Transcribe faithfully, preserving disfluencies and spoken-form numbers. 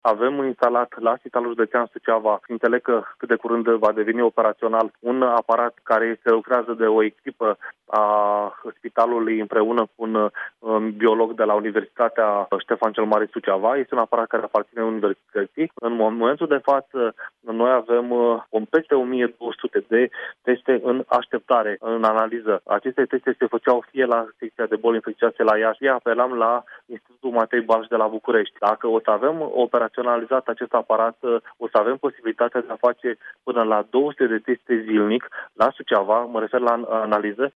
Avem instalat la Spitalul Județean Suceava, înțeleg că cât de curând va deveni operațional, un aparat care se lucrează de o echipă a spitalului împreună cu un um, biolog de la Universitatea Ștefan cel Mare Suceava. Este un aparat care aparține universității. În momentul de față, noi avem uh, peste o mie două sute de teste în așteptare, în analiză. Aceste teste se făceau fie la secția de boli infecțioase la Iași, fie apelam la Institutul Matei Balș de la București. Dacă o să avem operaționalizat acest aparat, o să avem posibilitatea de a face până la două sute de teste zilnic la Suceava, mă refer la analiză,